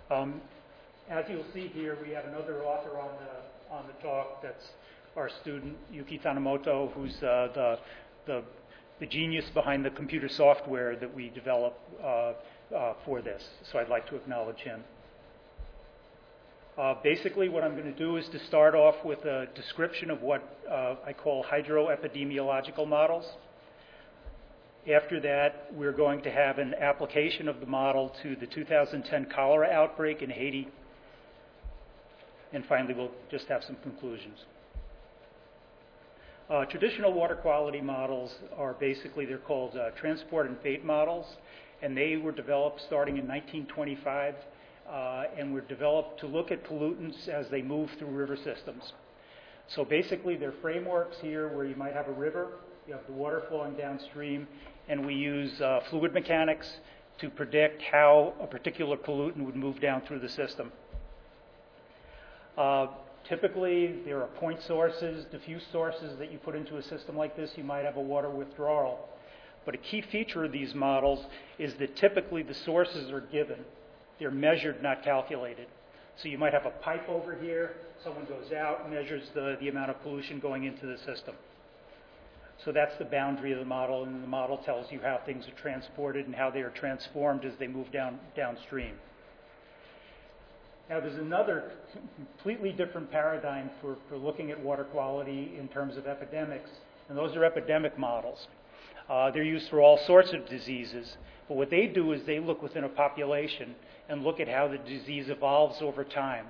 Um, as you'll see here, we have another author on the talk. That's our student Yuki Tanimoto, who's the genius behind the computer software that we developed for this. So I'd like to acknowledge him. Basically, what I'm going to do is to start off with a description of what I call hydroepidemiological models. After that, we're going to have an application of the model to the 2010 cholera outbreak in Haiti. And finally, we'll just have some conclusions. Traditional water quality models are basically, they're called transport and fate models, and they were developed starting in 1925, and were developed to look at pollutants as they move through river systems. So basically, they're frameworks here where you might have a river, you have the water flowing downstream, and we use fluid mechanics to predict how a particular pollutant would move down through the system. Typically, there are point sources, diffuse sources that you put into a system like this. You might have a water withdrawal. But a key feature of these models is that typically the sources are given. They're measured, not calculated. So you might have a pipe over here. Someone goes out and measures the amount of pollution going into the system. So that's the boundary of the model, and the model tells you how things are transported and how they are transformed as they move downstream. Now, there's another completely different paradigm for looking at water quality in terms of epidemics, and those are epidemic models. They're used for all sorts of diseases, but what they do is they look within a population and look at how the disease evolves over time.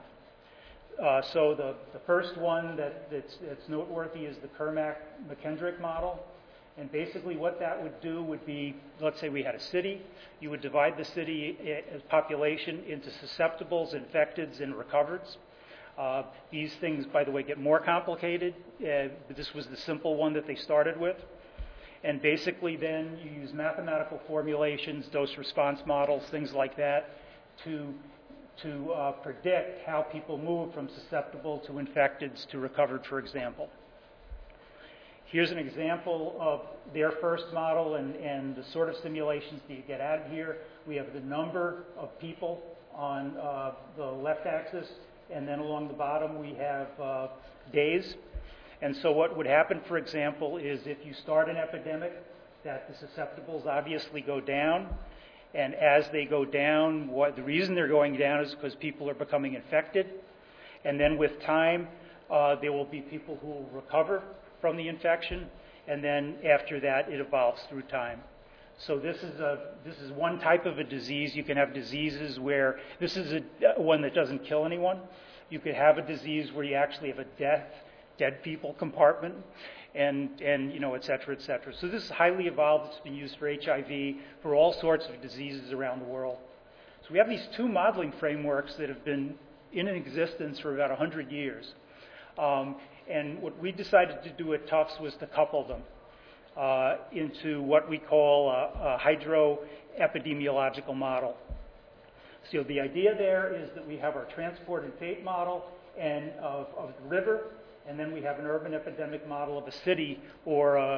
So the first one that's noteworthy is the Kermack-McKendrick model. And basically what that would do would be, let's say we had a city. You would divide the city population into susceptibles, infecteds, and recovereds. These things, by the way, get more complicated. This was the simple one that they started with. And basically then you use mathematical formulations, dose-response models, things like that, to predict how people move from susceptible to infecteds to recovered, for example. Here's an example of their first model and the sort of simulations that you get out of here. We have the number of people on the left axis, and then along the bottom we have days. And so what would happen, for example, is if you start an epidemic, that the susceptibles obviously go down. And as they go down, the reason they're going down is because people are becoming infected. And then with time, there will be people who will recover from the infection. And then after that, it evolves through time. So this is one type of a disease. You can have diseases where this is one that doesn't kill anyone. You could have a disease where you actually have a dead people compartment. And et cetera, et cetera. So this is highly evolved. It's been used for HIV, for all sorts of diseases around the world. So we have these two modeling frameworks that have been in existence for about 100 years. And what we decided to do at Tufts was to couple them into what we call a hydroepidemiological model. So the idea there is that we have our transport and fate model and of the river, and then we have an urban epidemic model of a city or a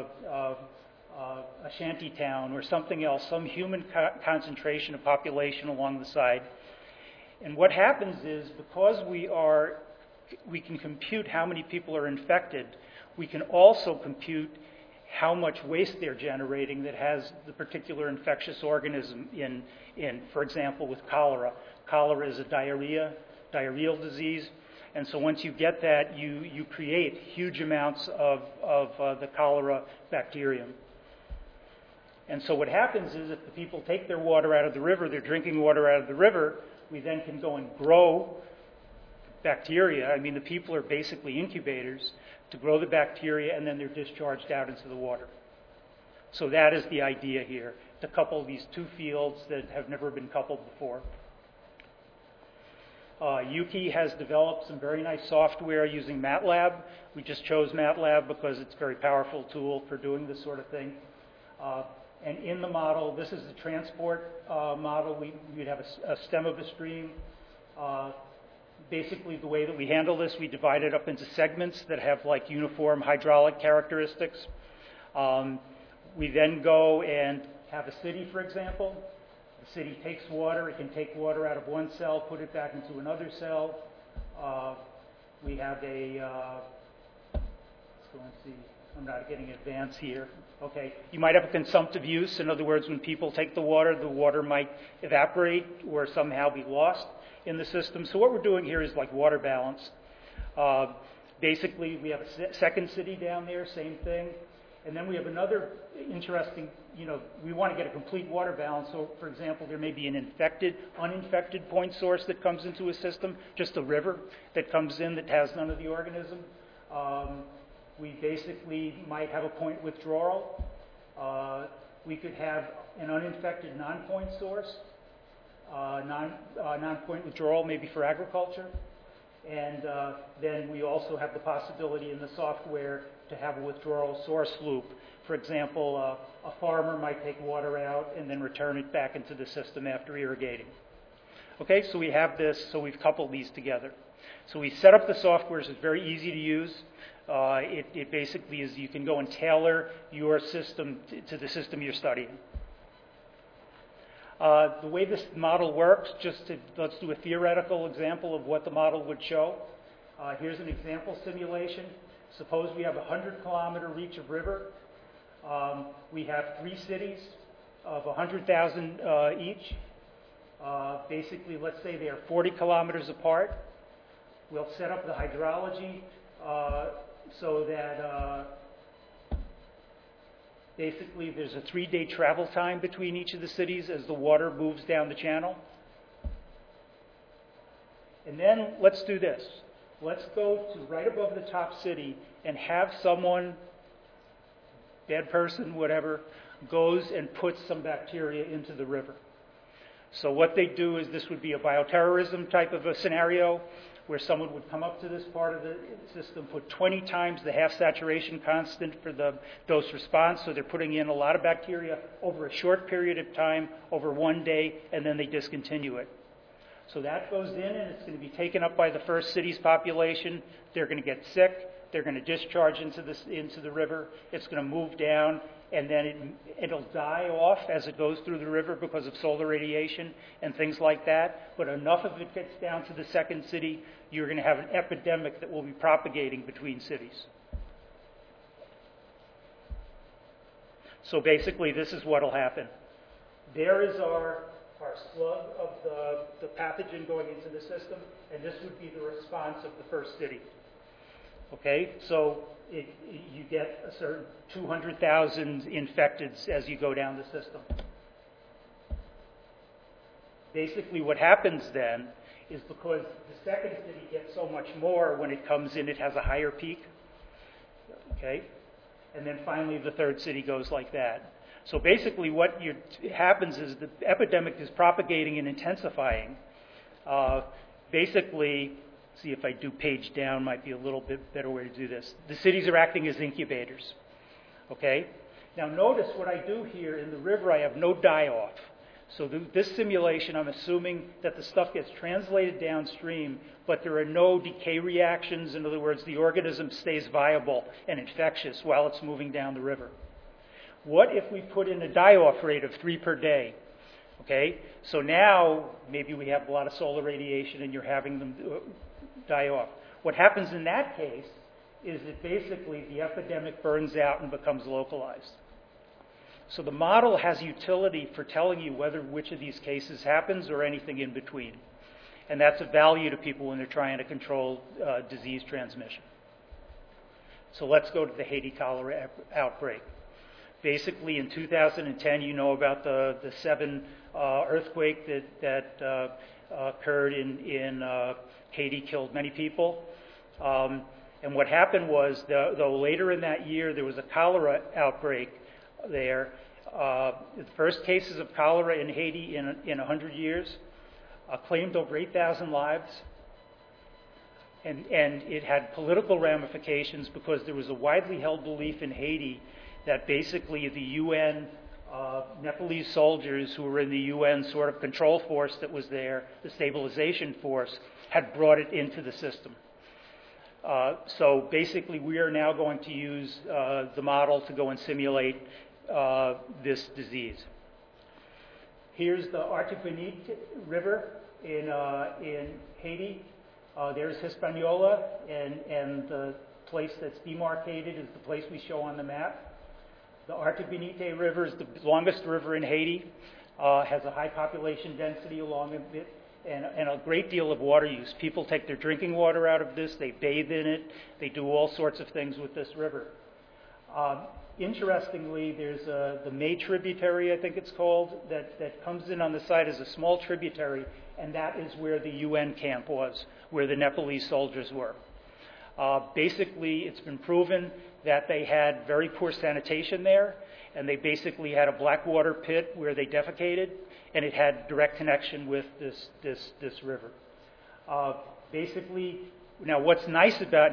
shanty town or something else, some human concentration of population along the side. And what happens is, because we can compute how many people are infected, we can also compute how much waste they're generating that has the particular infectious organism in. For example, with cholera. Cholera is a diarrheal disease. And so once you get that, you create huge amounts of the cholera bacterium. And so what happens is, if the people take their water out of the river, their drinking water out of the river, we then can go and grow bacteria. I mean, the people are basically incubators to grow the bacteria, and then they're discharged out into the water. So that is the idea here, to couple these two fields that have never been coupled before. Yuki has developed some very nice software using MATLAB. We just chose MATLAB because it's a very powerful tool for doing this sort of thing. And in the model, this is the transport model. We'd have a stem of a stream. Basically, the way that we handle this, we divide it up into segments that have like uniform hydraulic characteristics. We then go and have a city, for example. The city takes water. It can take water out of one cell, put it back into another cell. We have a, let's go and see. I'm not getting advanced here. Okay, you might have a consumptive use. In other words, when people take the water might evaporate or somehow be lost in the system. So what we're doing here is like water balance. Basically, we have a second city down there, same thing. And then we have another interesting, we want to get a complete water balance. So, for example, there may be an uninfected point source that comes into a system, just a river that comes in that has none of the organism. We basically might have a point withdrawal. We could have an uninfected non-point source, non-point withdrawal maybe for agriculture. And then we also have the possibility in the software to have a withdrawal source loop. For example, a farmer might take water out and then return it back into the system after irrigating. Okay, so we have this, so we've coupled these together. So we set up the software, so it's very easy to use. It basically is, you can go and tailor your system to the system you're studying. The way this model works, let's do a theoretical example of what the model would show. Here's an example simulation. Suppose we have a 100-kilometer reach of river. We have 3 cities of 100,000 each. Basically, let's say they are 40 kilometers apart. We'll set up the hydrology so that basically there's a 3-day travel time between each of the cities as the water moves down the channel. And then let's do this. Let's go to right above the top city and have someone, bad person, whatever, goes and puts some bacteria into the river. So what they do is, this would be a bioterrorism type of a scenario where someone would come up to this part of the system, put 20 times the half saturation constant for the dose response. So they're putting in a lot of bacteria over a short period of time, over 1 day, and then they discontinue it. So that goes in, and it's going to be taken up by the first city's population. They're going to get sick. They're going to discharge into the river. It's going to move down, and then it'll die off as it goes through the river because of solar radiation and things like that. But enough of it gets down to the second city, you're going to have an epidemic that will be propagating between cities. So basically, this is what will happen. There is our slug of the pathogen going into the system, and this would be the response of the first city. Okay, so you get a certain 200,000 infecteds as you go down the system. Basically what happens then is, because the second city gets so much more when it comes in, it has a higher peak. Okay, and then finally the third city goes like that. So basically what happens is the epidemic is propagating and intensifying. Basically, see if I do page down, might be a little bit better way to do this. The cities are acting as incubators. Okay? Now notice what I do here in the river, I have no die-off. So this simulation, I'm assuming that the stuff gets translated downstream, but there are no decay reactions. In other words, the organism stays viable and infectious while it's moving down the river. What if we put in a die-off rate of 3 per day? Okay, so now maybe we have a lot of solar radiation and you're having them die off. What happens in that case is that basically the epidemic burns out and becomes localized. So the model has utility for telling you which of these cases happens or anything in between. And that's of value to people when they're trying to control disease transmission. So let's go to the Haiti cholera outbreak. Basically, in 2010, you know about the 7 earthquake that occurred in Haiti, killed many people. And what happened was, though later in that year there was a cholera outbreak there, the first cases of cholera in Haiti in 100 years claimed over 8,000 lives. And it had political ramifications because there was a widely held belief in Haiti that basically the UN, Nepalese soldiers who were in the UN sort of control force that was there, the stabilization force, had brought it into the system. So basically we are now going to use the model to go and simulate this disease. Here's the Artibonite River in Haiti. There's Hispaniola, and the place that's demarcated is the place we show on the map. The Artibonite River is the longest river in Haiti, has a high population density along it, and a great deal of water use. People take their drinking water out of this, they bathe in it, they do all sorts of things with this river. Interestingly, there's the May tributary, I think it's called, that comes in on the side as a small tributary, and that is where the UN camp was, where the Nepalese soldiers were. Basically, it's been proven that they had very poor sanitation there, and they basically had a black water pit where they defecated, and it had direct connection with this river. Basically, now what's nice about,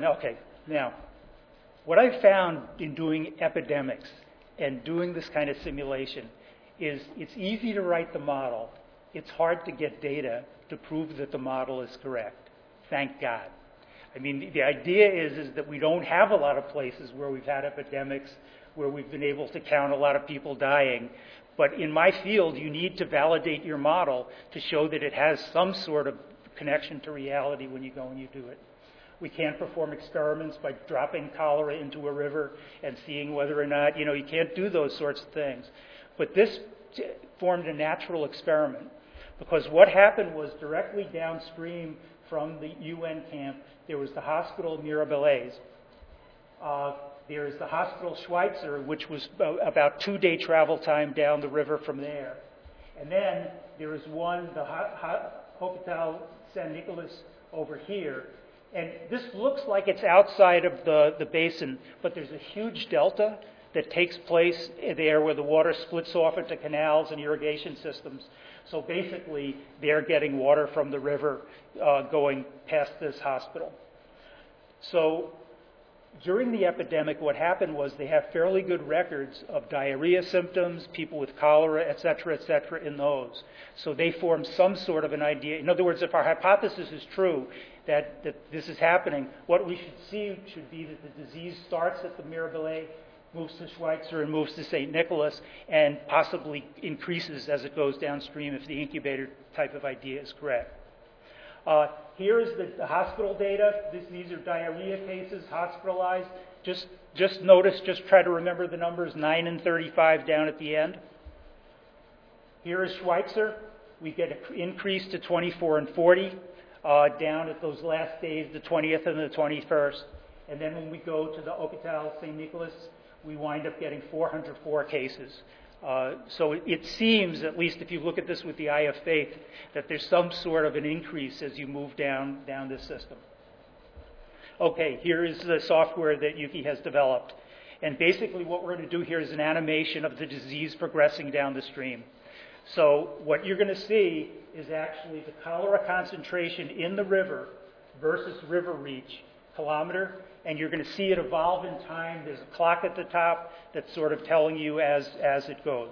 what I've found in doing epidemics and doing this kind of simulation is it's easy to write the model. It's hard to get data to prove that the model is correct. Thank God. I mean, the idea is that we don't have a lot of places where we've had epidemics, where we've been able to count a lot of people dying. But in my field, you need to validate your model to show that it has some sort of connection to reality when you go and you do it. We can't perform experiments by dropping cholera into a river and seeing whether or not, you can't do those sorts of things. But this formed a natural experiment, because what happened was directly downstream from the UN camp, there was the hospital Mirabelais. There's the hospital Schweitzer, which was about 2-day travel time down the river from there. And then there is one, the Hospital San Nicolas over here. And this looks like it's outside of the basin, but there's a huge delta that takes place there where the water splits off into canals and irrigation systems. So basically, they're getting water from the river going past this hospital. So during the epidemic, what happened was they have fairly good records of diarrhea symptoms, people with cholera, et cetera, in those. So they formed some sort of an idea. In other words, if our hypothesis is true, that this is happening, what we should see should be that the disease starts at the Mirabelais, moves to Schweitzer, and moves to St. Nicholas, and possibly increases as it goes downstream if the incubator type of idea is correct. Here is the hospital data. These are diarrhea cases, hospitalized. Just try to remember the numbers, 9 and 35 down at the end. Here is Schweitzer. We get an increase to 24 and 40 down at those last days, the 20th and the 21st. And then when we go to the Hôpital St. Nicolas, we wind up getting 404 cases. So it seems, at least if you look at this with the eye of faith, that there's some sort of an increase as you move down this system. Okay, here is the software that Yuki has developed. And basically what we're going to do here is an animation of the disease progressing down the stream. So what you're going to see is actually the cholera concentration in the river versus river reach kilometer, and you're going to see it evolve in time. There's a clock at the top that's sort of telling you as it goes.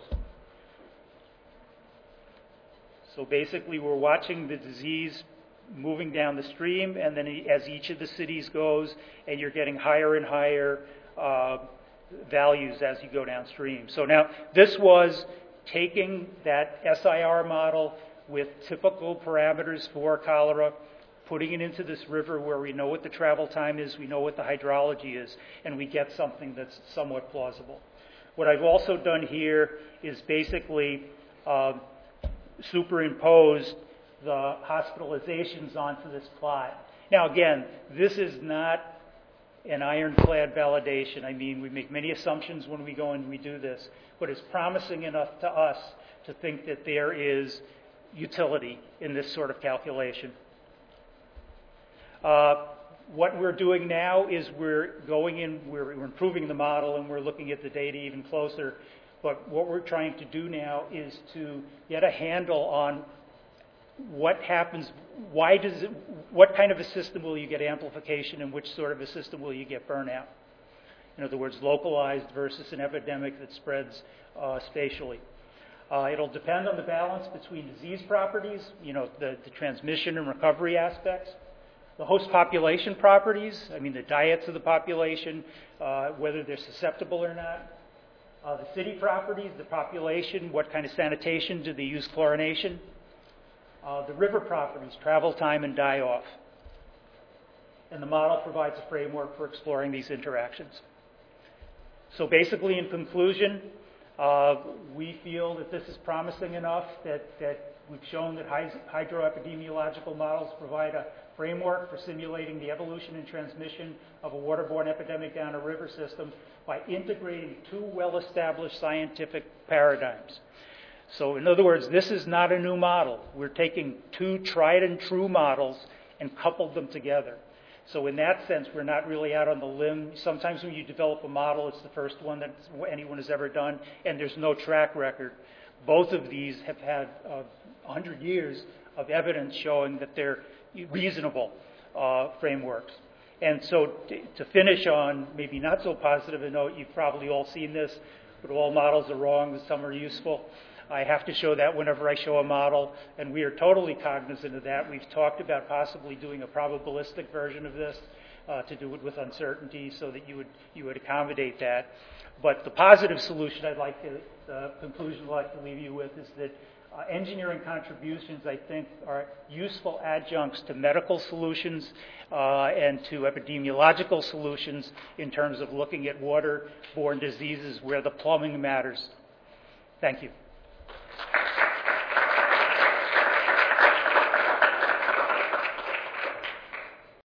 So basically we're watching the disease moving down the stream, and then as each of the cities goes, and you're getting higher and higher values as you go downstream. So now this was taking that SIR model with typical parameters for cholera, putting it into this river where we know what the travel time is, we know what the hydrology is, and we get something that's somewhat plausible. What I've also done here is basically superimposed the hospitalizations onto this plot. Now again, this is not an ironclad validation. I mean, we make many assumptions when we go and we do this, but it's promising enough to us to think that there is utility in this sort of calculation. What we're doing now is we're going in, we're improving the model, and we're looking at the data even closer. But what we're trying to do now is to get a handle on what happens, what kind of a system will you get amplification, and which sort of a system will you get burnout? In other words, localized versus an epidemic that spreads spatially. It'll depend on the balance between disease properties, the transmission and recovery aspects, the host population properties, the diets of the population, whether they're susceptible or not, The city properties, the population, what kind of sanitation, do they use chlorination? The river properties, travel time and die-off. And the model provides a framework for exploring these interactions. So basically, in conclusion, we feel that this is promising enough that we've shown that hydroepidemiological models provide a framework for simulating the evolution and transmission of a waterborne epidemic down a river system by integrating two well-established scientific paradigms. So in other words, this is not a new model. We're taking two tried and true models and coupled them together. So in that sense, we're not really out on the limb. Sometimes when you develop a model, it's the first one that anyone has ever done, and there's no track record. Both of these have had 100 years of evidence showing that they're reasonable frameworks. And so to finish on maybe not so positive a note, you've probably all seen this, but all models are wrong, some are useful. I have to show that whenever I show a model, and we are totally cognizant of that. We've talked about possibly doing a probabilistic version of this to do it with uncertainty so that you would accommodate that. But the positive solution the conclusion I'd like to leave you with is that engineering contributions, I think, are useful adjuncts to medical solutions and to epidemiological solutions in terms of looking at waterborne diseases where the plumbing matters. Thank you.